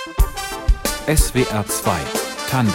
SWR 2 Tandem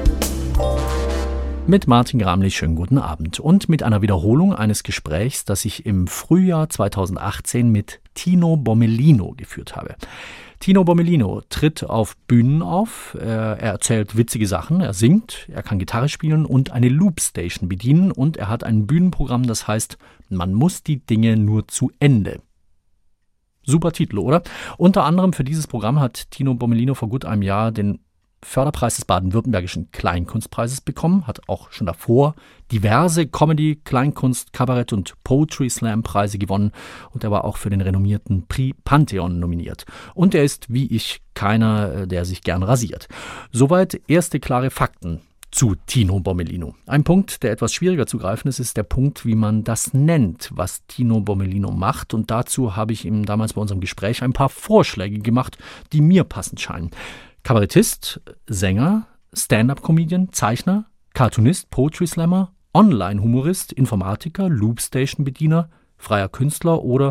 mit Martin Gramlich, schönen guten Abend. Und mit einer Wiederholung eines Gesprächs, das ich im Frühjahr 2018 mit Tino Bommellino geführt habe. Tino Bommellino tritt auf Bühnen auf, er erzählt witzige Sachen, er singt, er kann Gitarre spielen und eine Loopstation bedienen und er hat ein Bühnenprogramm, das heißt, man muss die Dinge nur zu Ende. Super Titel, oder? Unter anderem für dieses Programm hat Tino Bommellino vor gut einem Jahr den Förderpreis des Baden-Württembergischen Kleinkunstpreises bekommen, hat auch schon davor diverse Comedy-, Kleinkunst-, Kabarett- und Poetry-Slam-Preise gewonnen und er war auch für den renommierten Prix Pantheon nominiert. Und er ist, wie ich, keiner, der sich gern rasiert. Soweit erste klare Fakten zu Tino Bommellino. Ein Punkt, der etwas schwieriger zu greifen ist, ist der Punkt, wie man das nennt, was Tino Bommellino macht. Und dazu habe ich ihm damals bei unserem Gespräch ein paar Vorschläge gemacht, die mir passend scheinen. Kabarettist, Sänger, Stand-up-Comedian, Zeichner, Cartoonist, Poetry-Slammer, Online-Humorist, Informatiker, Loopstation-Bediener, freier Künstler oder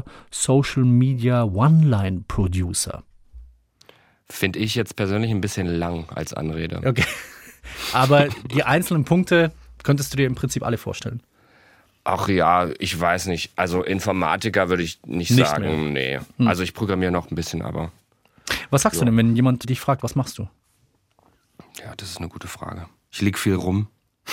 Social-Media-One-Line-Producer. Finde ich jetzt persönlich ein bisschen lang als Anrede. Okay, aber die einzelnen Punkte könntest du dir im Prinzip alle vorstellen? Ach ja, ich weiß nicht. Also Informatiker würde ich nicht sagen, nee. Also ich programmiere noch ein bisschen, aber... Was sagst du denn, wenn jemand dich fragt, was machst du? Ja, das ist eine gute Frage. Ich lieg viel rum.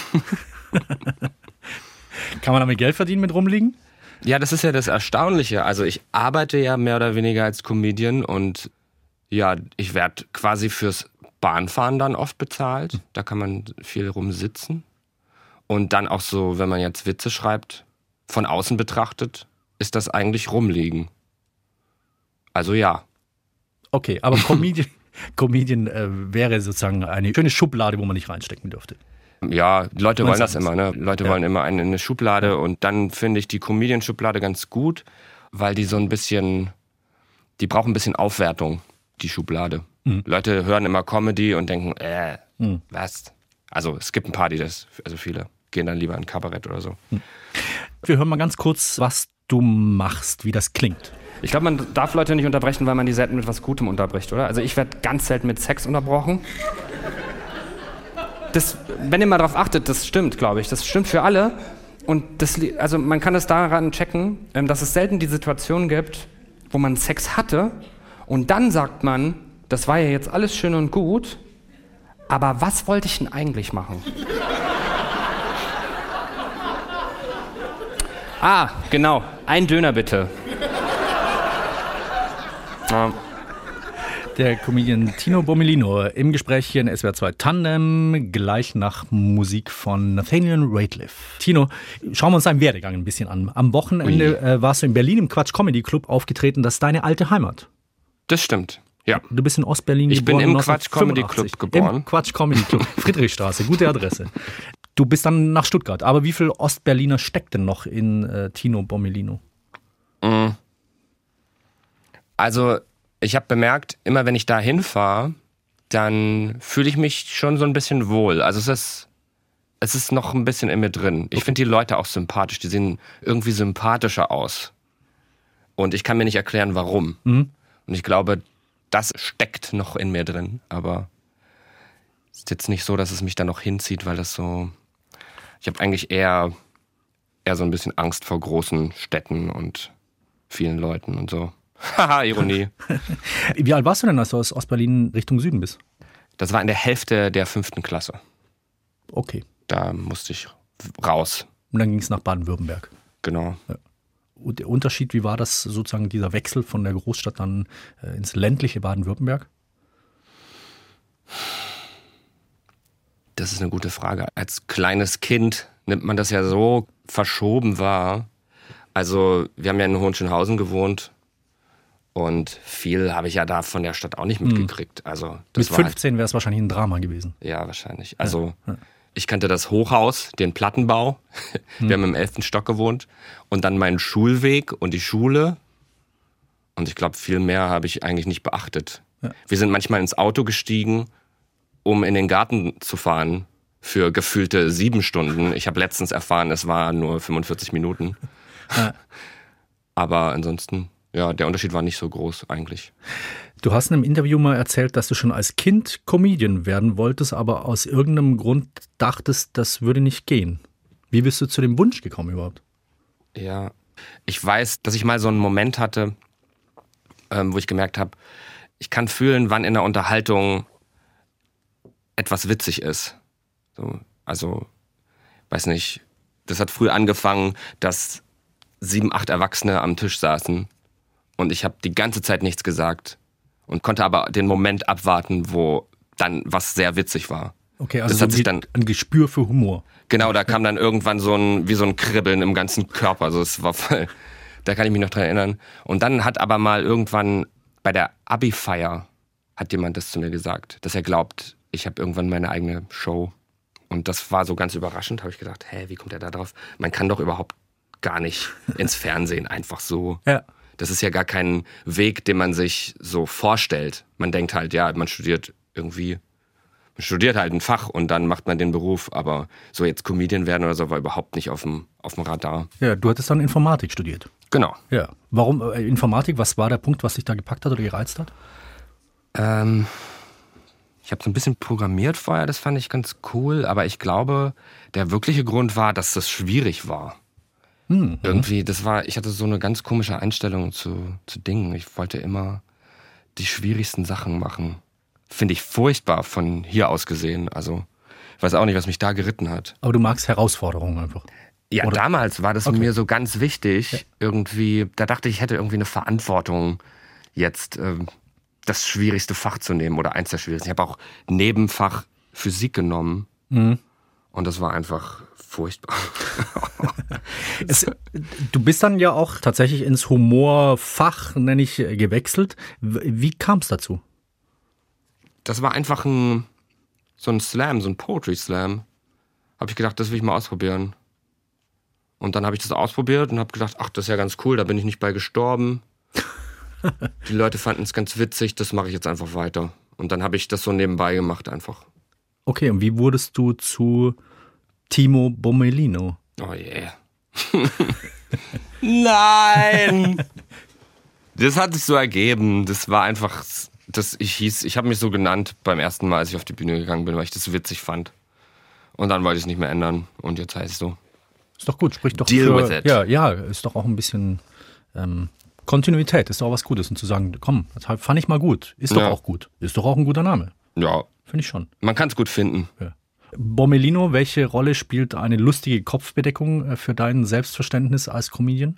Kann man damit Geld verdienen mit rumliegen? Ja, das ist ja das Erstaunliche. Also ich arbeite ja mehr oder weniger als Comedian und ja, ich werde quasi fürs Bahnfahren dann oft bezahlt. Da kann man viel rumsitzen. Und dann auch so, wenn man jetzt Witze schreibt, von außen betrachtet, ist das eigentlich rumliegen. Also ja. Okay, aber Comedian wäre sozusagen eine schöne Schublade, wo man nicht reinstecken dürfte. Ja, Leute wollen das immer, ne? Leute wollen immer eine Schublade und dann finde ich die Comedian-Schublade ganz gut, weil die so ein bisschen, die brauchen ein bisschen Aufwertung, die Schublade. Leute hören immer Comedy und denken, was? Also es gibt ein paar, also viele gehen dann lieber in Kabarett oder so. Wir hören mal ganz kurz, was du machst, wie das klingt. Ich glaube, man darf Leute nicht unterbrechen, weil man die selten mit was Gutem unterbricht, oder? Also ich werde ganz selten mit Sex unterbrochen. Das, wenn ihr mal darauf achtet, das stimmt, glaube ich. Das stimmt für alle. Und also man kann es daran checken, dass es selten die Situation gibt, wo man Sex hatte und dann sagt man, das war ja jetzt alles schön und gut, aber was wollte ich denn eigentlich machen? Ah, genau. Ein Döner bitte. Der Comedian Tino Bommellino im Gespräch hier in SWR 2 Tandem, gleich nach Musik von Nathaniel Rateliff. Tino, schauen wir uns deinen Werdegang ein bisschen an. Am Wochenende warst du in Berlin im Quatsch Comedy Club aufgetreten. Das ist deine alte Heimat. Das stimmt, ja. Du bist in Ostberlin geboren. Ich bin im Quatsch Comedy Club geboren. Im Quatsch Comedy Club, Friedrichstraße, gute Adresse. Du bist dann nach Stuttgart. Aber wie viel Ostberliner steckt denn noch in Tino Bommellino? Also ich habe bemerkt, immer wenn ich da hinfahre, dann fühle ich mich schon so ein bisschen wohl. Also es ist noch ein bisschen in mir drin. Ich finde die Leute auch sympathisch. Die sehen irgendwie sympathischer aus. Und ich kann mir nicht erklären, warum. Und ich glaube, das steckt noch in mir drin. Aber es ist jetzt nicht so, dass es mich da noch hinzieht, weil das so... Ich habe eigentlich eher so ein bisschen Angst vor großen Städten und vielen Leuten und so. Haha, Ironie. Wie alt warst du denn, als du aus Ostberlin Richtung Süden bist? Das war in der Hälfte der 5. Klasse. Okay. Da musste ich raus. Und dann ging es nach Baden-Württemberg. Genau. Ja. Und der Unterschied, wie war das sozusagen, dieser Wechsel von der Großstadt dann ins ländliche Baden-Württemberg? Das ist eine gute Frage. Als kleines Kind nimmt man das ja so verschoben wahr. Also wir haben ja in Hohenschönhausen gewohnt. Und viel habe ich ja da von der Stadt auch nicht mitgekriegt. Also das mit 15 wäre es wahrscheinlich ein Drama gewesen. Ja, wahrscheinlich. Also ich kannte das Hochhaus, den Plattenbau. Wir haben im 11. Stock gewohnt. Und dann meinen Schulweg und die Schule. Und ich glaube, viel mehr habe ich eigentlich nicht beachtet. Ja. Wir sind manchmal ins Auto gestiegen, um in den Garten zu fahren für gefühlte 7 Stunden. Ich habe letztens erfahren, es war nur 45 Minuten. Ja. Aber ansonsten... ja, der Unterschied war nicht so groß eigentlich. Du hast in einem Interview mal erzählt, dass du schon als Kind Comedian werden wolltest, aber aus irgendeinem Grund dachtest, das würde nicht gehen. Wie bist du zu dem Wunsch gekommen überhaupt? Ja, ich weiß, dass ich mal so einen Moment hatte, wo ich gemerkt habe, ich kann fühlen, wann in der Unterhaltung etwas witzig ist. So, also, weiß nicht, das hat früh angefangen, dass 7, 8 Erwachsene am Tisch saßen und ich habe die ganze Zeit nichts gesagt und konnte aber den Moment abwarten, wo dann was sehr witzig war. Okay, also das hat sich dann ein Gespür für Humor. Genau, da kam dann irgendwann wie so ein Kribbeln im ganzen Körper. Also es war voll, da kann ich mich noch dran erinnern. Und dann hat aber mal irgendwann bei der Abi-Feier hat jemand das zu mir gesagt, dass er glaubt, ich habe irgendwann meine eigene Show. Und das war so ganz überraschend, habe ich gedacht, wie kommt er da drauf? Man kann doch überhaupt gar nicht ins Fernsehen einfach so. Ja. Das ist ja gar kein Weg, den man sich so vorstellt. Man denkt halt, ja, man studiert halt ein Fach und dann macht man den Beruf, aber so jetzt Comedian werden oder so war überhaupt nicht auf dem Radar. Ja, du hattest dann Informatik studiert. Genau. Ja. Warum Informatik? Was war der Punkt, was dich da gepackt hat oder gereizt hat? Ich habe so ein bisschen programmiert vorher, das fand ich ganz cool, aber ich glaube, der wirkliche Grund war, dass das schwierig war. Irgendwie, ich hatte so eine ganz komische Einstellung zu Dingen. Ich wollte immer die schwierigsten Sachen machen. Finde ich furchtbar von hier aus gesehen. Also, ich weiß auch nicht, was mich da geritten hat. Aber du magst Herausforderungen einfach. Ja, oder? Damals war das mir so ganz wichtig. Irgendwie, da dachte ich hätte irgendwie eine Verantwortung, jetzt das schwierigste Fach zu nehmen oder eins der schwierigsten. Ich habe auch Nebenfach Physik genommen. Und das war einfach furchtbar. Du bist dann ja auch tatsächlich ins Humorfach, nenne ich, gewechselt. Wie kam es dazu? Das war einfach so ein Slam, so ein Poetry Slam. Habe ich gedacht, das will ich mal ausprobieren. Und dann habe ich das ausprobiert und habe gedacht, ach, das ist ja ganz cool, da bin ich nicht bei gestorben. Die Leute fanden es ganz witzig, das mache ich jetzt einfach weiter. Und dann habe ich das so nebenbei gemacht einfach. Okay, und wie wurdest du zu Timo Bomelino? Oh yeah. Nein! Das hat sich so ergeben. Das war einfach, ich habe mich so genannt beim ersten Mal, als ich auf die Bühne gegangen bin, weil ich das witzig fand. Und dann wollte ich es nicht mehr ändern. Und jetzt heißt es so. Ist doch gut, spricht doch Deal with it. Ja, ist doch auch ein bisschen Kontinuität, ist doch auch was Gutes. Und zu sagen, komm, das fand ich mal gut. Ist doch auch gut. Ist doch auch ein guter Name. Ja. Finde ich schon. Man kann es gut finden. Ja. Bomelino, welche Rolle spielt eine lustige Kopfbedeckung für dein Selbstverständnis als Comedian?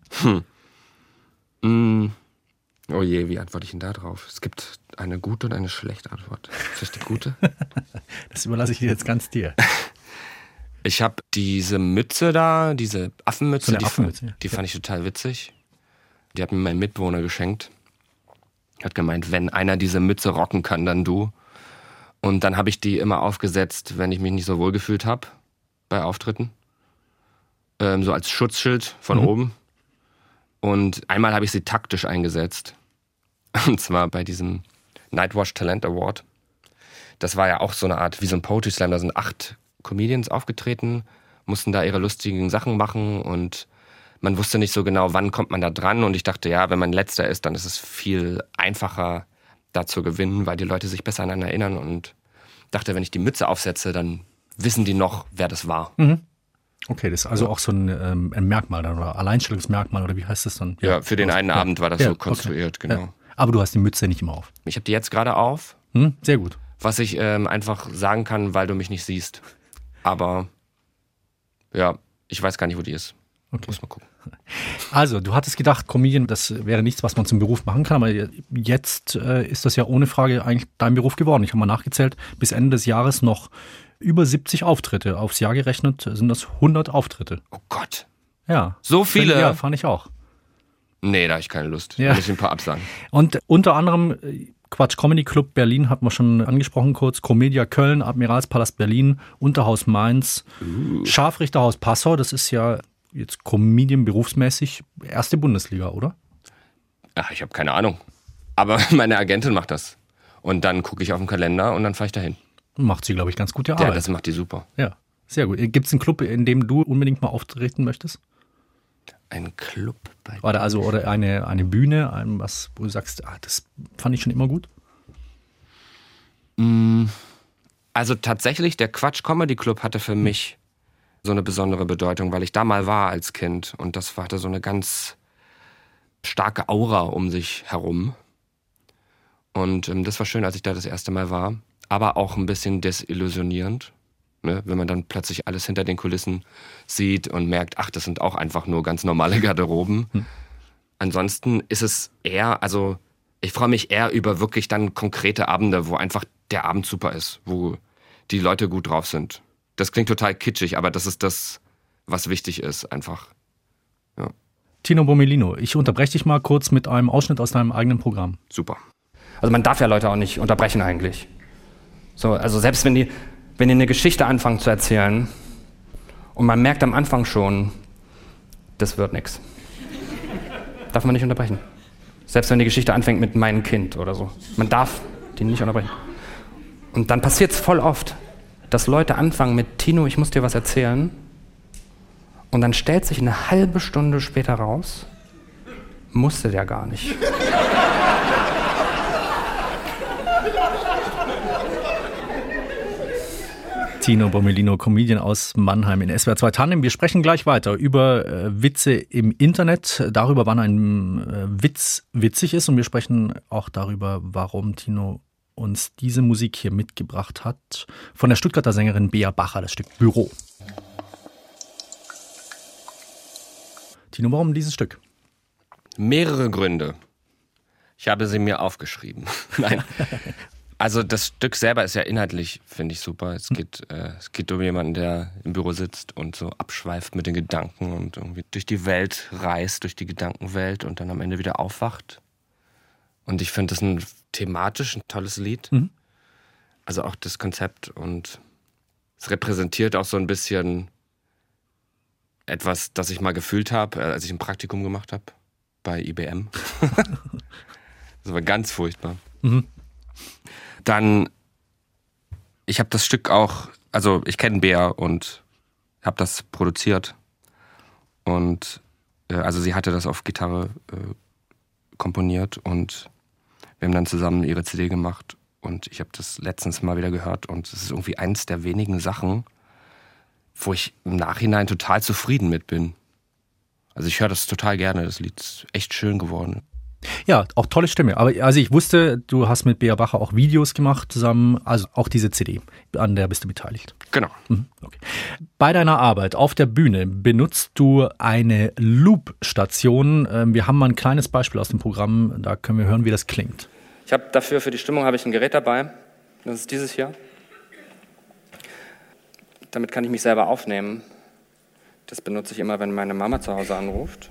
Oh je, wie antworte ich denn da drauf? Es gibt eine gute und eine schlechte Antwort. Ist das die gute? Das überlasse ich dir jetzt ganz dir. Ich habe diese Mütze da, diese Affenmütze, So eine Affenmütze, die fand ich total witzig. Die hat mir mein Mitbewohner geschenkt. Hat gemeint, wenn einer diese Mütze rocken kann, dann du. Und dann habe ich die immer aufgesetzt, wenn ich mich nicht so wohl gefühlt habe bei Auftritten. So als Schutzschild von oben. Und einmal habe ich sie taktisch eingesetzt. Und zwar bei diesem Nightwash Talent Award. Das war ja auch so eine Art, wie so ein Poetry Slam. Da sind 8 Comedians aufgetreten, mussten da ihre lustigen Sachen machen und man wusste nicht so genau, wann kommt man da dran. Und ich dachte, ja, wenn man Letzter ist, dann ist es viel einfacher, da zu gewinnen, weil die Leute sich besser aneinander erinnern. Und dachte, wenn ich die Mütze aufsetze, dann wissen die noch, wer das war. Okay, das ist also auch so ein Merkmal dann, oder Alleinstellungsmerkmal, oder wie heißt das dann? Ja, für den einen Abend war das so konstruiert, genau. Ja. Aber du hast die Mütze nicht immer auf. Ich habe die jetzt gerade auf. Sehr gut. Was ich einfach sagen kann, weil du mich nicht siehst. Aber ja, ich weiß gar nicht, wo die ist. Okay. Muss mal gucken. Also, du hattest gedacht, Comedian, das wäre nichts, was man zum Beruf machen kann, aber jetzt ist das ja ohne Frage eigentlich dein Beruf geworden. Ich habe mal nachgezählt, bis Ende des Jahres noch über 70 Auftritte. Aufs Jahr gerechnet sind das 100 Auftritte. Oh Gott. Ja. So viele? Ja, fand ich auch. Nee, da habe ich keine Lust. Ja. Da muss ich ein paar absagen. Und unter anderem Quatsch Comedy Club Berlin hat man schon angesprochen kurz, Comedia Köln, Admiralspalast Berlin, Unterhaus Mainz, Scharfrichterhaus Passau, das ist ja jetzt Comedian berufsmäßig erste Bundesliga, oder? Ach, ich habe keine Ahnung. Aber meine Agentin macht das. Und dann gucke ich auf den Kalender und dann fahre ich dahin. Macht sie, glaube ich, ganz gute Arbeit. Ja, das macht die super. Ja, sehr gut. Gibt es einen Club, in dem du unbedingt mal auftreten möchtest? Ein Club bei Oder eine Bühne, wo du sagst, das fand ich schon immer gut? Also tatsächlich, der Quatsch Comedy Club hatte für mich so eine besondere Bedeutung, weil ich da mal war als Kind und das hatte so eine ganz starke Aura um sich herum. Und das war schön, als ich da das erste Mal war, aber auch ein bisschen desillusionierend, ne? Wenn man dann plötzlich alles hinter den Kulissen sieht und merkt, ach, das sind auch einfach nur ganz normale Garderoben. Ansonsten ist es eher, also ich freue mich eher über wirklich dann konkrete Abende, wo einfach der Abend super ist, wo die Leute gut drauf sind. Das klingt total kitschig, aber das ist das, was wichtig ist, einfach. Ja. Tino Bomelino, ich unterbreche dich mal kurz mit einem Ausschnitt aus deinem eigenen Programm. Super. Also man darf ja Leute auch nicht unterbrechen eigentlich. So, also selbst wenn die eine Geschichte anfangen zu erzählen und man merkt am Anfang schon, das wird nix. Darf man nicht unterbrechen. Selbst wenn die Geschichte anfängt mit meinem Kind oder so. Man darf die nicht unterbrechen. Und dann passiert es voll oft, dass Leute anfangen mit Tino, ich muss dir was erzählen. Und dann stellt sich eine halbe Stunde später raus, musste der gar nicht. Tino Bomelino, Comedian aus Mannheim in SWR 2 Tandem. Wir sprechen gleich weiter über Witze im Internet, darüber, wann ein Witz witzig ist. Und wir sprechen auch darüber, warum Tino uns diese Musik hier mitgebracht hat. Von der Stuttgarter Sängerin Bea Bacher, das Stück Büro. Tino, warum dieses Stück? Mehrere Gründe. Ich habe sie mir aufgeschrieben. Nein. Also das Stück selber ist ja inhaltlich, finde ich, super. Es geht um jemanden, der im Büro sitzt und so abschweift mit den Gedanken und irgendwie durch die Welt reist, durch die Gedankenwelt und dann am Ende wieder aufwacht. Und ich finde das thematisch ein tolles Lied. Mhm. Also auch das Konzept und es repräsentiert auch so ein bisschen etwas, das ich mal gefühlt habe, als ich ein Praktikum gemacht habe bei IBM. Das war ganz furchtbar. Mhm. Dann, ich habe das Stück auch, also ich kenne Bea und habe das produziert und also sie hatte das auf Gitarre komponiert und wir haben dann zusammen ihre CD gemacht und ich habe das letztens mal wieder gehört und es ist irgendwie eins der wenigen Sachen, wo ich im Nachhinein total zufrieden mit bin. Also ich höre das total gerne, das Lied ist echt schön geworden. Ja, auch tolle Stimme. Aber also ich wusste, du hast mit Bea Bacher auch Videos gemacht zusammen, also auch diese CD, an der bist du beteiligt. Genau. Okay. Bei deiner Arbeit auf der Bühne benutzt du eine Loop-Station. Wir haben mal ein kleines Beispiel aus dem Programm, da können wir hören, wie das klingt. Ich habe dafür, für die Stimmung, habe ich ein Gerät dabei. Das ist dieses hier. Damit kann ich mich selber aufnehmen. Das benutze ich immer, wenn meine Mama zu Hause anruft.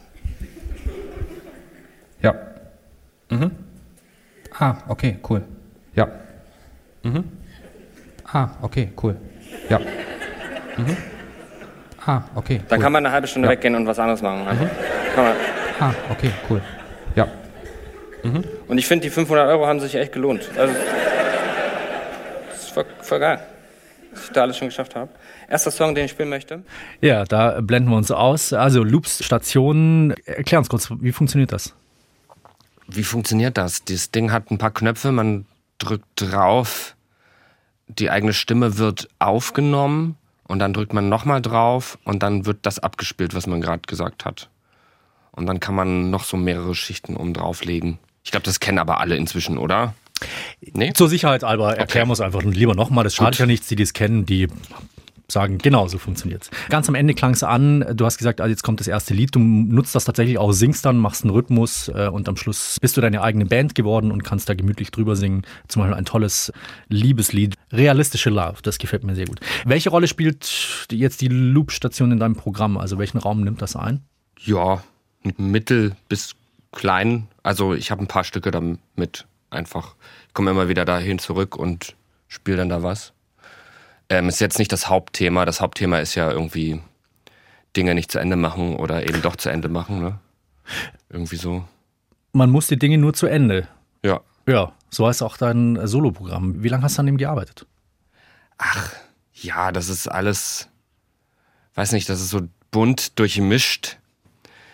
Ja. Mhm. Ah, okay, cool. Ja. Mhm. Ah, okay, cool. Ja. Mhm. Ah, okay. Cool. Dann kann man eine halbe Stunde weggehen und was anderes machen. Mhm. Ah, okay, cool. Ja. Mhm. Und ich finde, die 500 € haben sich echt gelohnt. Also, das ist voll geil, dass ich da alles schon geschafft habe. Erster Song, den ich spielen möchte. Ja, da blenden wir uns aus. Also Loops-Stationen. Erklär uns kurz, wie funktioniert das? Wie funktioniert das? Dieses Ding hat ein paar Knöpfe, man drückt drauf, die eigene Stimme wird aufgenommen und dann drückt man nochmal drauf und dann wird das abgespielt, was man gerade gesagt hat. Und dann kann man noch so mehrere Schichten oben drauflegen. Ich glaube, das kennen aber alle inzwischen, oder? Nee? Zur Sicherheit, Alba, erklären wir es einfach lieber nochmal. Das schadet ja nichts, die das kennen, die sagen, genau, so funktioniert's. Ganz am Ende klang es an, du hast gesagt, also jetzt kommt das erste Lied, du nutzt das tatsächlich auch, singst dann, machst einen Rhythmus und am Schluss bist du deine eigene Band geworden und kannst da gemütlich drüber singen. Zum Beispiel ein tolles Liebeslied, Realistische Love, das gefällt mir sehr gut. Welche Rolle spielt jetzt die Loop-Station in deinem Programm? Also welchen Raum nimmt das ein? Ja, mittel bis klein. Also ich habe ein paar Stücke damit einfach. Ich komme immer wieder dahin zurück und spiele dann da was. Ist jetzt nicht das Hauptthema. Das Hauptthema ist ja irgendwie Dinge nicht zu Ende machen oder eben doch zu Ende machen. Ne? Irgendwie so. Man muss die Dinge nur zu Ende. Ja. Ja, so heißt auch dein Soloprogramm. Wie lange hast du an dem gearbeitet? Ach, ja, das ist alles, weiß nicht, das ist so bunt durchmischt.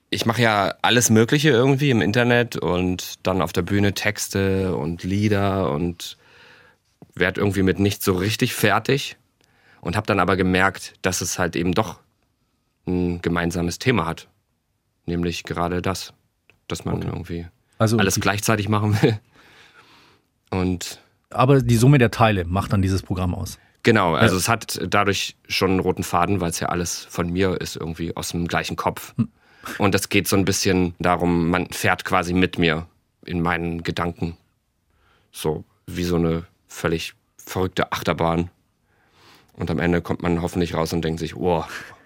ich mache ja alles Mögliche irgendwie im Internet und dann auf der Bühne Texte und Lieder und werde irgendwie mit nichts so richtig fertig und habe dann aber gemerkt, dass es halt eben doch ein gemeinsames Thema hat. Nämlich gerade das, dass man irgendwie alles gleichzeitig machen will. Aber die Summe der Teile macht dann dieses Programm aus. Genau, also es hat dadurch schon einen roten Faden, weil es ja alles von mir ist, irgendwie aus dem gleichen Kopf. Und es geht so ein bisschen darum, man fährt quasi mit mir in meinen Gedanken. So wie so eine völlig verrückte Achterbahn. Und am Ende kommt man hoffentlich raus und denkt sich, oh,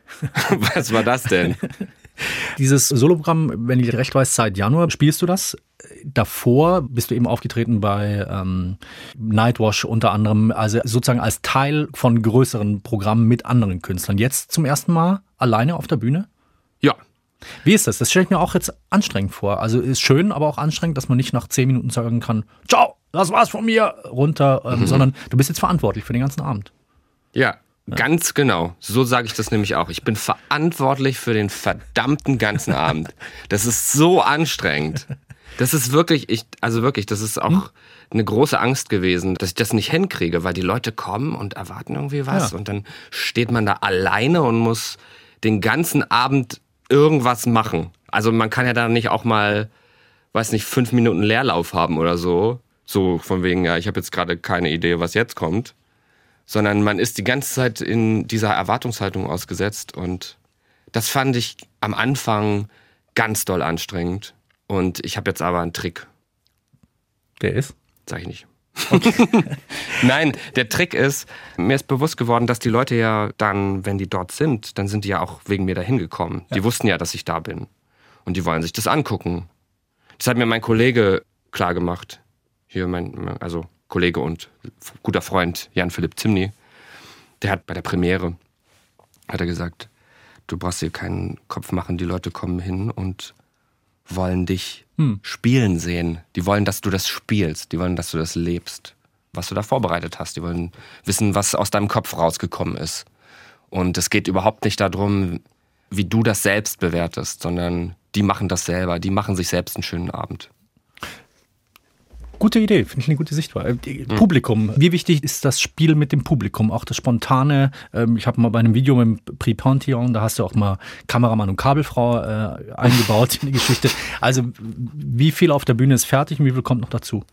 was war das denn? Dieses Soloprogramm, wenn ich recht weiß, seit Januar spielst du das. Davor bist du eben aufgetreten bei Nightwash unter anderem, also sozusagen als Teil von größeren Programmen mit anderen Künstlern. Jetzt zum ersten Mal alleine auf der Bühne? Ja. Wie ist das? Das stelle ich mir auch jetzt anstrengend vor. Also ist schön, aber auch anstrengend, dass man nicht nach 10 Minuten sagen kann, ciao, das war's von mir, runter, sondern du bist jetzt verantwortlich für den ganzen Abend. Ja. Ganz genau. So sage ich das nämlich auch. Ich bin verantwortlich für den verdammten ganzen Abend. Das ist so anstrengend. Das ist wirklich, das ist auch eine große Angst gewesen, dass ich das nicht hinkriege, weil die Leute kommen und erwarten irgendwie was und dann steht man da alleine und muss den ganzen Abend irgendwas machen. Also man kann ja da nicht auch mal, 5 Minuten Leerlauf haben oder so. So von wegen, ja, ich habe jetzt gerade keine Idee, was jetzt kommt. Sondern man ist die ganze Zeit in dieser Erwartungshaltung ausgesetzt und das fand ich am Anfang ganz doll anstrengend und ich habe jetzt aber einen Trick. Der ist? Sag ich nicht. Okay. Nein, der Trick ist, mir ist bewusst geworden, dass die Leute ja dann, wenn die dort sind, dann sind die ja auch wegen mir dahin gekommen. Ja. Die wussten ja, dass ich da bin und die wollen sich das angucken. Das hat mir mein Kollege klar gemacht. Hier Kollege und guter Freund Jan-Philipp Zimny, der hat bei der Premiere, hat er gesagt, du brauchst dir keinen Kopf machen, die Leute kommen hin und wollen dich spielen sehen. Die wollen, dass du das spielst, die wollen, dass du das lebst, was du da vorbereitet hast. Die wollen wissen, was aus deinem Kopf rausgekommen ist. Und es geht überhaupt nicht darum, wie du das selbst bewertest, sondern die machen das selber, die machen sich selbst einen schönen Abend. Gute Idee, finde ich eine gute Sichtweise. Publikum, wie wichtig ist das Spiel mit dem Publikum, auch das Spontane? Ich habe mal bei einem Video mit dem Prix Panthéon, da hast du auch mal Kameramann und Kabelfrau eingebaut in die Geschichte. Also wie viel auf der Bühne ist fertig und wie viel kommt noch dazu?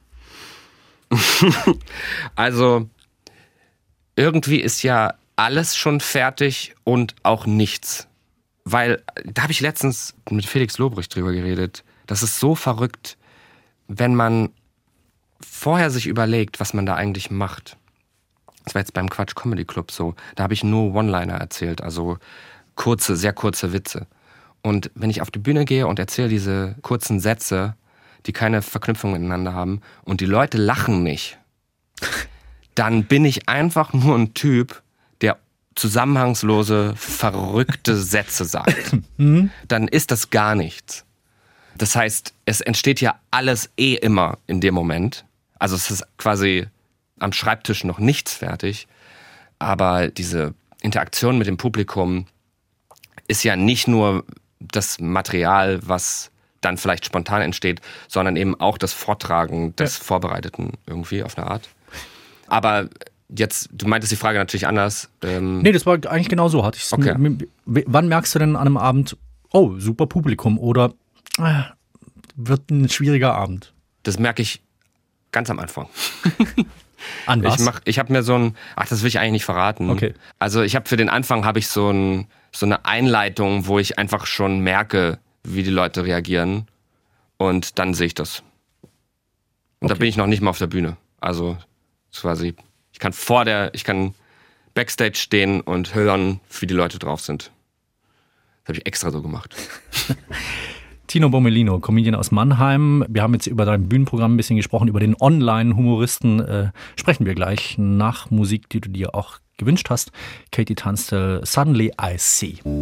Also irgendwie ist ja alles schon fertig und auch nichts. Weil, da habe ich letztens mit Felix Lobrecht drüber geredet, das ist so verrückt, wenn man vorher sich überlegt, was man da eigentlich macht. Das war jetzt beim Quatsch Comedy Club so. Da habe ich nur One-Liner erzählt, also sehr kurze Witze. Und wenn ich auf die Bühne gehe und erzähle diese kurzen Sätze, die keine Verknüpfung miteinander haben und die Leute lachen nicht, dann bin ich einfach nur ein Typ, der zusammenhangslose, verrückte Sätze sagt. Dann ist das gar nichts. Das heißt, es entsteht ja alles immer in dem Moment. Also es ist quasi am Schreibtisch noch nichts fertig. Aber diese Interaktion mit dem Publikum ist ja nicht nur das Material, was dann vielleicht spontan entsteht, sondern eben auch das Vortragen des Vorbereiteten irgendwie auf eine Art. Aber jetzt, du meintest die Frage natürlich anders. Nee, das war eigentlich genau so. Okay. Wann merkst du denn an einem Abend, oh, super Publikum oder wird ein schwieriger Abend? Das merke ich ganz am Anfang. An was? Ich habe mir das will ich eigentlich nicht verraten. Okay. Also für den Anfang habe ich so eine Einleitung, wo ich einfach schon merke, wie die Leute reagieren und dann sehe ich das. Und da bin ich noch nicht mal auf der Bühne. Also quasi, ich kann Backstage stehen und hören, wie die Leute drauf sind. Das habe ich extra so gemacht. Tino Bomelino, Comedian aus Mannheim. Wir haben jetzt über dein Bühnenprogramm ein bisschen gesprochen, über den Online-Humoristen. Sprechen wir gleich nach Musik, die du dir auch gewünscht hast. Katie Tunstall, Suddenly I See.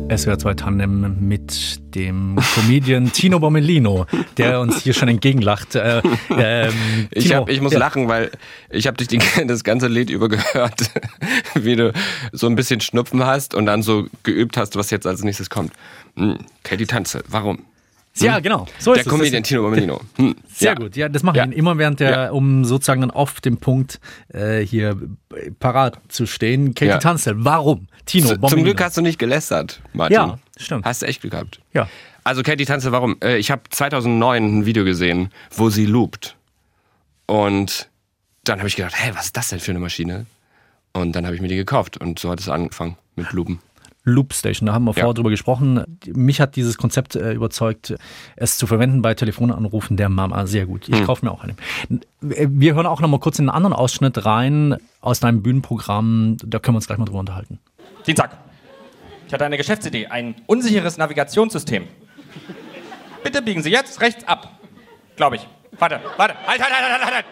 SWR 2 Tandem mit dem Comedian Tino Bomelino, der uns hier schon entgegenlacht. Tino, ich muss lachen, weil ich habe dich das ganze Lied über gehört, wie du so ein bisschen Schnupfen hast und dann so geübt hast, was jetzt als nächstes kommt. Katie Tanze, warum? Ja, genau. So ist der Comedian Tino Bomelino. Sehr gut. Ja, das mache ich immer während um sozusagen dann auf dem Punkt hier parat zu stehen. Katie Tanze, warum? Tino Bomelino. Zum Glück hast du nicht gelästert, Martin. Ja, stimmt. Hast du echt Glück gehabt. Ja. Also Katie Tanze, warum? Ich habe 2009 ein Video gesehen, wo sie loopt. Und dann habe ich gedacht, hey, was ist das denn für eine Maschine? Und dann habe ich mir die gekauft und so hat es angefangen mit Loopen. Loopstation, da haben wir vorher drüber gesprochen. Mich hat dieses Konzept überzeugt, es zu verwenden bei Telefonanrufen der Mama. Sehr gut. Ich kaufe mir auch eine. Wir hören auch noch mal kurz in einen anderen Ausschnitt rein aus deinem Bühnenprogramm. Da können wir uns gleich mal drüber unterhalten. Dienstag. Ich hatte eine Geschäftsidee, ein unsicheres Navigationssystem. Bitte biegen Sie jetzt rechts ab. Glaube ich. Warte. Halt.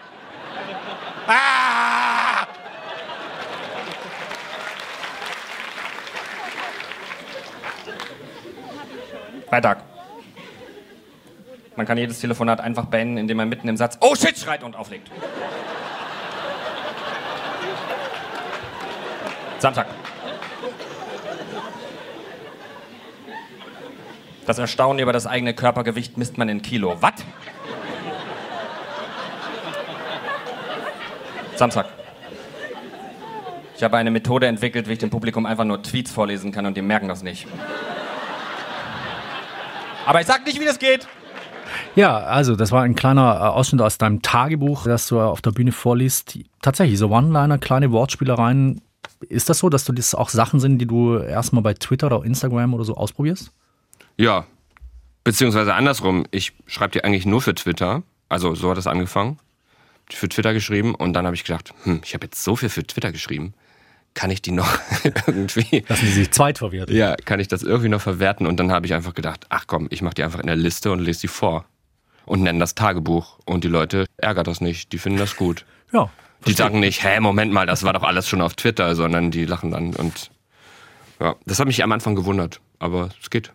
Ah! Freitag. Man kann jedes Telefonat einfach beenden, indem man mitten im Satz "Oh shit" schreit und auflegt. Samstag. Das Erstaunen über das eigene Körpergewicht misst man in Kilo. Was? Samstag. Ich habe eine Methode entwickelt, wie ich dem Publikum einfach nur Tweets vorlesen kann und die merken das nicht. Aber ich sag nicht, wie das geht. Ja, also das war ein kleiner Ausschnitt aus deinem Tagebuch, das du auf der Bühne vorliest. Tatsächlich, so One-Liner, kleine Wortspielereien. Ist das so, dass das auch Sachen sind, die du erstmal bei Twitter oder Instagram oder so ausprobierst? Ja, beziehungsweise andersrum. Ich schreibe die eigentlich nur für Twitter. Also so hat es angefangen. Für Twitter geschrieben und dann habe ich gedacht, ich habe jetzt so viel für Twitter geschrieben. Kann ich die noch irgendwie... Lassen die sich zweitverwerten. Ja, kann ich das irgendwie noch verwerten? Und dann habe ich einfach gedacht, ach komm, ich mache die einfach in der Liste und lese die vor. Und nenne das Tagebuch. Und die Leute ärgert das nicht, die finden das gut. Ja. Die sagen nicht, Moment mal, das war doch alles schon auf Twitter, sondern die lachen dann. Und ja, das hat mich am Anfang gewundert, aber es geht.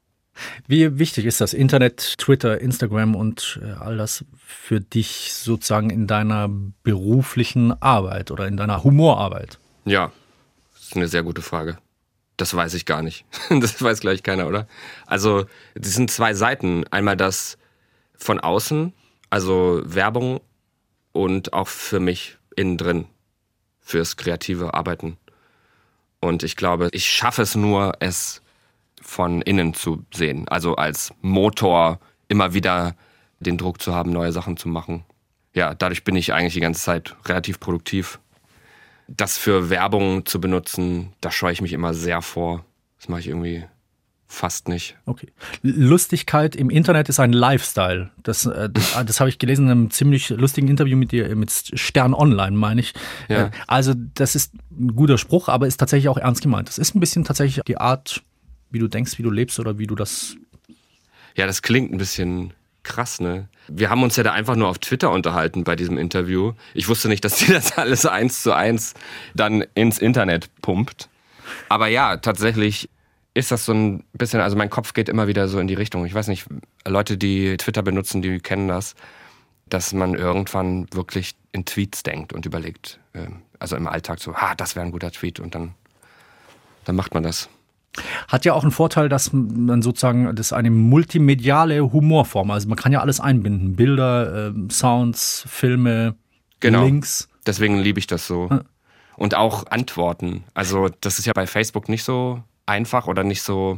Wie wichtig ist das Internet, Twitter, Instagram und all das für dich sozusagen in deiner beruflichen Arbeit oder in deiner Humorarbeit? Ja, das ist eine sehr gute Frage. Das weiß ich gar nicht. Das weiß gleich keiner, oder? Also, das sind zwei Seiten. Einmal das von außen, also Werbung und auch für mich innen drin, fürs kreative Arbeiten. Und ich glaube, ich schaffe es nur, es von innen zu sehen. Also als Motor immer wieder den Druck zu haben, neue Sachen zu machen. Ja, dadurch bin ich eigentlich die ganze Zeit relativ produktiv. Das für Werbung zu benutzen, da scheue ich mich immer sehr vor. Das mache ich irgendwie fast nicht. Okay. Lustigkeit im Internet ist ein Lifestyle. Das habe ich gelesen in einem ziemlich lustigen Interview mit dir, mit Stern Online, meine ich. Ja. Also das ist ein guter Spruch, aber ist tatsächlich auch ernst gemeint. Das ist ein bisschen tatsächlich die Art, wie du denkst, wie du lebst oder wie du das... Ja, das klingt ein bisschen krass, ne? Wir haben uns ja da einfach nur auf Twitter unterhalten bei diesem Interview. Ich wusste nicht, dass die das alles 1:1 dann ins Internet pumpt. Aber ja, tatsächlich ist das so ein bisschen, also mein Kopf geht immer wieder so in die Richtung. Ich weiß nicht, Leute, die Twitter benutzen, die kennen das, dass man irgendwann wirklich in Tweets denkt und überlegt, also im Alltag so, das wäre ein guter Tweet und dann macht man das. Hat ja auch einen Vorteil, dass man sozusagen, das ist eine multimediale Humorform, also man kann ja alles einbinden, Bilder, Sounds, Filme, Links. Deswegen liebe ich das so. Und auch Antworten. Also das ist ja bei Facebook nicht so einfach oder nicht so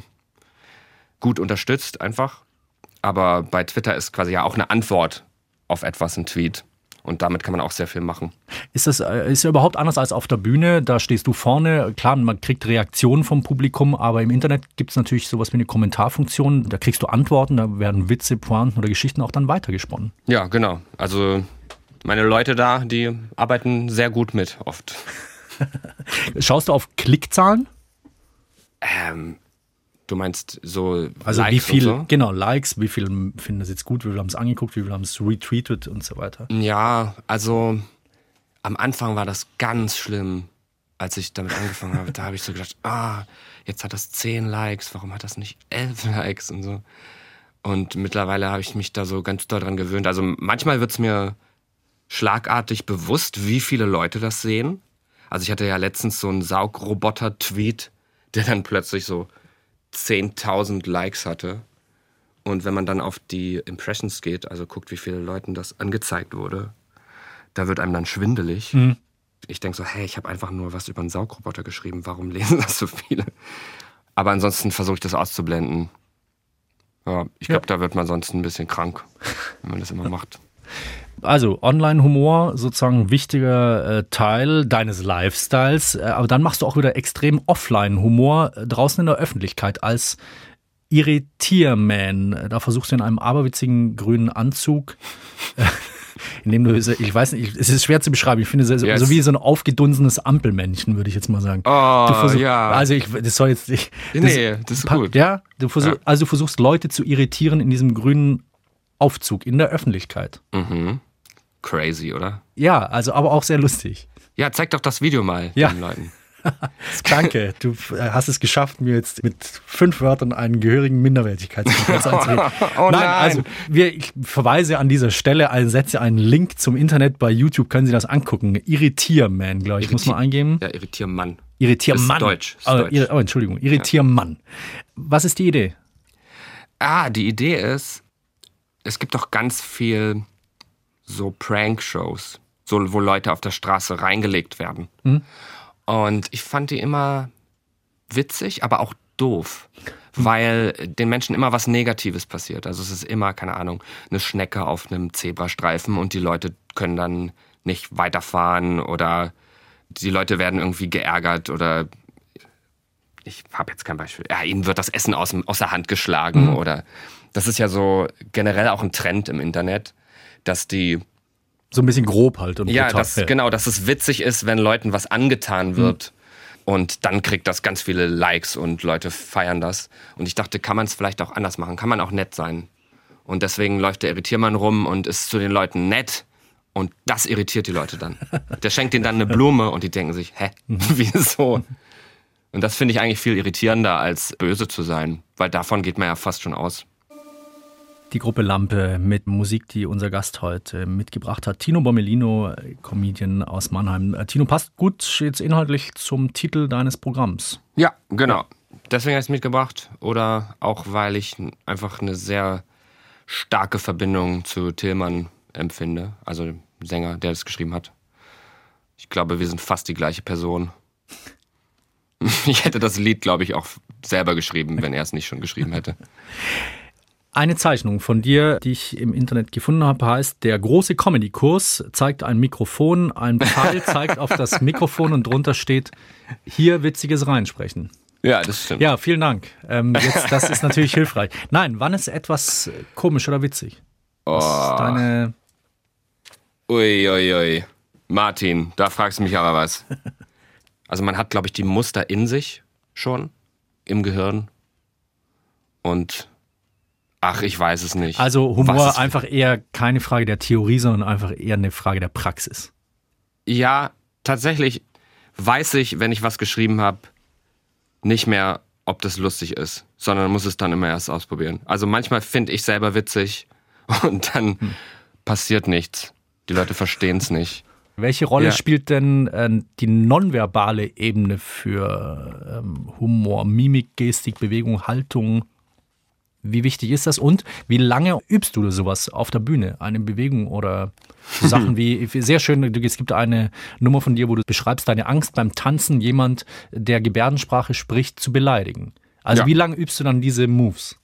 gut unterstützt einfach. Aber bei Twitter ist quasi ja auch eine Antwort auf etwas ein Tweet. Und damit kann man auch sehr viel machen. Ist ja überhaupt anders als auf der Bühne? Da stehst du vorne. Klar, man kriegt Reaktionen vom Publikum, aber im Internet gibt es natürlich sowas wie eine Kommentarfunktion. Da kriegst du Antworten, da werden Witze, Pointen oder Geschichten auch dann weitergesponnen. Ja, genau. Also meine Leute da, die arbeiten sehr gut mit oft. Schaust du auf Klickzahlen? Du meinst so also Likes wie viel, und so? Genau, Likes, wie viel finden das jetzt gut, wie viel haben es angeguckt, wie viel haben es retweetet und so weiter. Ja, also am Anfang war das ganz schlimm. als ich damit angefangen habe, da habe ich so gedacht, jetzt hat das 10 Likes, warum hat das nicht 11 Likes und so. Und mittlerweile habe ich mich da so ganz doll dran gewöhnt. Also manchmal wird es mir schlagartig bewusst, wie viele Leute das sehen. Also ich hatte ja letztens so einen Saugroboter-Tweet, der dann plötzlich so 10.000 Likes hatte. Und wenn man dann auf die Impressions geht, also guckt, wie viele Leuten das angezeigt wurde, da wird einem dann schwindelig. Mhm. Ich denke so, hey, ich habe einfach nur was über einen Saugroboter geschrieben, warum lesen das so viele? Aber ansonsten versuche ich das auszublenden. Ja, ich glaube, da wird man sonst ein bisschen krank, wenn man das immer macht. Also Online-Humor, sozusagen ein wichtiger Teil deines Lifestyles, aber dann machst du auch wieder extrem Offline-Humor draußen in der Öffentlichkeit als Irritierman. Da versuchst du in einem aberwitzigen grünen Anzug, in dem du, ich weiß nicht, es ist schwer zu beschreiben, ich finde es so wie so ein aufgedunsenes Ampelmännchen, würde ich jetzt mal sagen. Ja. Also das soll jetzt nicht... Das ist gut. Ja, du versuchst Leute zu irritieren in diesem grünen Aufzug in der Öffentlichkeit. Mhm. Crazy, oder? Ja, also aber auch sehr lustig. Ja, zeig doch das Video mal den Leuten. Danke, du hast es geschafft, mir jetzt mit 5 Wörtern einen gehörigen Minderwertigkeitskomplex einzureden. Nein, also ich verweise an dieser Stelle, setze einen Link zum Internet, bei YouTube können Sie das angucken. Irritierman, glaube ich, muss man eingeben. Ja, Irritiermann. Irritiermann. Deutsch. Entschuldigung, Irritiermann. Was ist die Idee? Die Idee ist, es gibt doch ganz viel so Prank-Shows, so, wo Leute auf der Straße reingelegt werden. Mhm. Und ich fand die immer witzig, aber auch doof, weil den Menschen immer was Negatives passiert. Also es ist immer, keine Ahnung, eine Schnecke auf einem Zebrastreifen und die Leute können dann nicht weiterfahren oder die Leute werden irgendwie geärgert oder ich habe jetzt kein Beispiel. Ja, ihnen wird das Essen aus der Hand geschlagen oder das ist ja so generell auch ein Trend im Internet, dass die so ein bisschen grob halt. Und ja, dass es witzig ist, wenn Leuten was angetan wird. Und dann kriegt das ganz viele Likes und Leute feiern das. Und ich dachte, kann man es vielleicht auch anders machen? Kann man auch nett sein? Und deswegen läuft der Irritiermann rum und ist zu den Leuten nett. Und das irritiert die Leute dann. Der schenkt ihnen dann eine Blume und die denken sich, wieso? Und das finde ich eigentlich viel irritierender, als böse zu sein. Weil davon geht man ja fast schon aus. Die Gruppe Lampe mit Musik, die unser Gast heute mitgebracht hat. Tino Bomelino, Comedian aus Mannheim. Tino, passt gut jetzt inhaltlich zum Titel deines Programms. Ja, genau. Deswegen habe ich es mitgebracht. Oder auch, weil ich einfach eine sehr starke Verbindung zu Tillmann empfinde. Also dem Sänger, der das geschrieben hat. Ich glaube, wir sind fast die gleiche Person. Ich hätte das Lied, glaube ich, auch selber geschrieben, wenn er es nicht schon geschrieben hätte. Eine Zeichnung von dir, die ich im Internet gefunden habe, heißt, der große Comedy-Kurs zeigt ein Mikrofon, ein Pfeil zeigt auf das Mikrofon und drunter steht, hier Witziges reinsprechen. Ja, das stimmt. Ja, vielen Dank. Das ist natürlich hilfreich. Nein, wann ist etwas komisch oder witzig? Was ist deine... Ui. Martin, da fragst du mich aber was. Also man hat, glaube ich, die Muster in sich schon im Gehirn und... Ach, ich weiß es nicht. Also Humor einfach eher keine Frage der Theorie, sondern einfach eher eine Frage der Praxis. Ja, tatsächlich weiß ich, wenn ich was geschrieben habe, nicht mehr, ob das lustig ist, sondern muss es dann immer erst ausprobieren. Also manchmal finde ich selber witzig und dann passiert nichts. Die Leute verstehen es nicht. Welche Rolle spielt denn die nonverbale Ebene für Humor? Mimik, Gestik, Bewegung, Haltung? Wie wichtig ist das und wie lange übst du sowas auf der Bühne? Eine Bewegung oder Sachen wie, sehr schön, es gibt eine Nummer von dir, wo du beschreibst deine Angst beim Tanzen, jemand, der Gebärdensprache spricht, zu beleidigen. Also wie lange übst du dann diese Moves?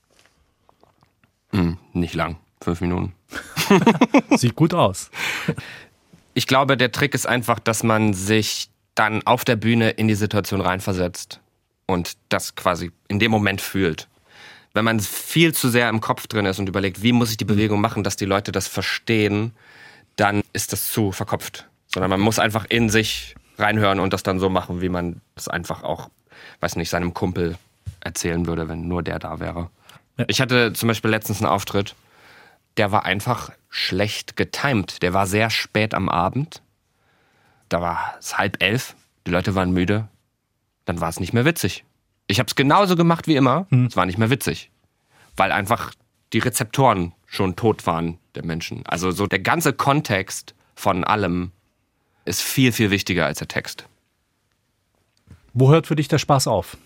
Nicht lang, 5 Minuten. Sieht gut aus. Ich glaube, der Trick ist einfach, dass man sich dann auf der Bühne in die Situation reinversetzt und das quasi in dem Moment fühlt. Wenn man viel zu sehr im Kopf drin ist und überlegt, wie muss ich die Bewegung machen, dass die Leute das verstehen, dann ist das zu verkopft. Sondern man muss einfach in sich reinhören und das dann so machen, wie man das einfach auch, weiß nicht, seinem Kumpel erzählen würde, wenn nur der da wäre. Ja. Ich hatte zum Beispiel letztens einen Auftritt, der war einfach schlecht getimt. Der war sehr spät am Abend. Da war es 10:30 die Leute waren müde, dann war es nicht mehr witzig. Ich habe es genauso gemacht wie immer, es war nicht mehr witzig. Weil einfach die Rezeptoren schon tot waren der Menschen. Also so der ganze Kontext von allem ist viel, viel wichtiger als der Text. Wo hört für dich der Spaß auf?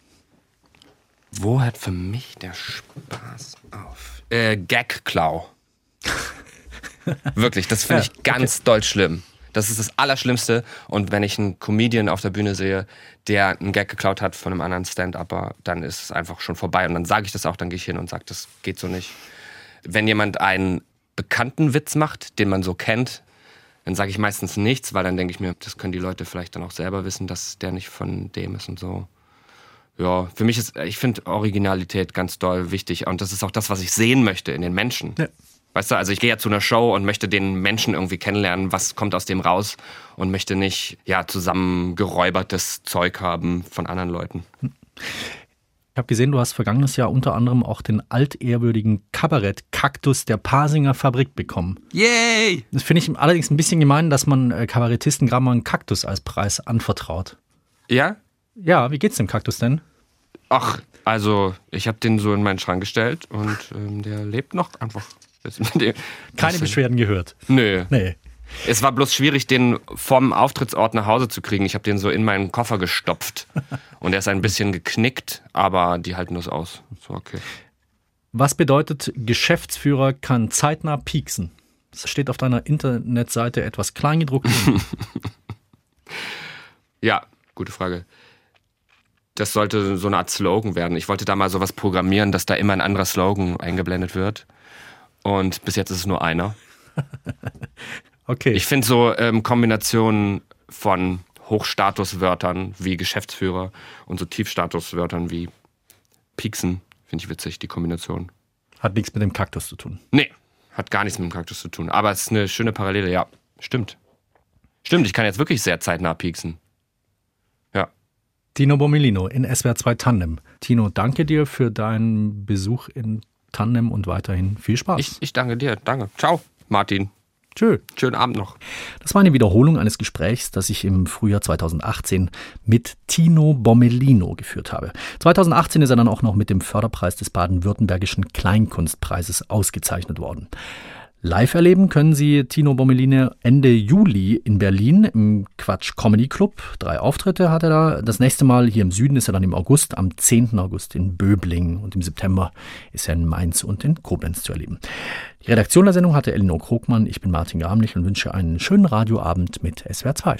Wo hört für mich der Spaß auf? Gag-Klau. Wirklich, das finde ich ganz doll schlimm. Das ist das Allerschlimmste. Und wenn ich einen Comedian auf der Bühne sehe, der einen Gag geklaut hat von einem anderen Stand-Upper, dann ist es einfach schon vorbei. Und dann sage ich das auch, dann gehe ich hin und sage, das geht so nicht. Wenn jemand einen bekannten Witz macht, den man so kennt, dann sage ich meistens nichts, weil dann denke ich mir, das können die Leute vielleicht dann auch selber wissen, dass der nicht von dem ist und so. Ja, für mich ich finde Originalität ganz doll wichtig und das ist auch das, was ich sehen möchte in den Menschen. Ja. Weißt du, also ich gehe ja zu einer Show und möchte den Menschen irgendwie kennenlernen, was kommt aus dem raus und möchte nicht zusammengeräubertes Zeug haben von anderen Leuten. Ich habe gesehen, du hast vergangenes Jahr unter anderem auch den altehrwürdigen Kabarett-Kaktus der Pasinger Fabrik bekommen. Yay! Das finde ich allerdings ein bisschen gemein, dass man Kabarettisten gerade mal einen Kaktus als Preis anvertraut. Ja? Ja, wie geht's dem Kaktus denn? Ach, also ich habe den so in meinen Schrank gestellt und der lebt noch einfach. Keine Beschwerden gehört? Nö. Nee. Es war bloß schwierig, den vom Auftrittsort nach Hause zu kriegen. Ich habe den so in meinen Koffer gestopft und er ist ein bisschen geknickt, aber die halten das aus. So, okay. Was bedeutet, Geschäftsführer kann zeitnah pieksen? Das steht auf deiner Internetseite etwas kleingedruckt. Ja, gute Frage. Das sollte so eine Art Slogan werden. Ich wollte da mal sowas programmieren, dass da immer ein anderer Slogan eingeblendet wird. Und bis jetzt ist es nur einer. Okay. Ich finde so Kombinationen von Hochstatuswörtern wie Geschäftsführer und so Tiefstatuswörtern wie Pieksen, finde ich witzig, die Kombination. Hat nichts mit dem Kaktus zu tun. Nee, hat gar nichts mit dem Kaktus zu tun. Aber es ist eine schöne Parallele, ja. Stimmt. Stimmt, ich kann jetzt wirklich sehr zeitnah pieksen. Ja. Tino Bomelino in SWR 2 Tandem. Tino, danke dir für deinen Besuch in Tandem und weiterhin viel Spaß. Ich danke dir, danke. Ciao, Martin. Tschö. Schönen Abend noch. Das war eine Wiederholung eines Gesprächs, das ich im Frühjahr 2018 mit Tino Bomelino geführt habe. 2018 ist er dann auch noch mit dem Förderpreis des Baden-Württembergischen Kleinkunstpreises ausgezeichnet worden. Live erleben können Sie Tino Bomelino Ende Juli in Berlin im Quatsch Comedy Club. 3 Auftritte hat er da. Das nächste Mal hier im Süden ist er dann im August, am 10. August in Böblingen. Und im September ist er in Mainz und in Koblenz zu erleben. Die Redaktion der Sendung hatte Elinor Krogmann. Ich bin Martin Gramlich und wünsche einen schönen Radioabend mit SWR 2.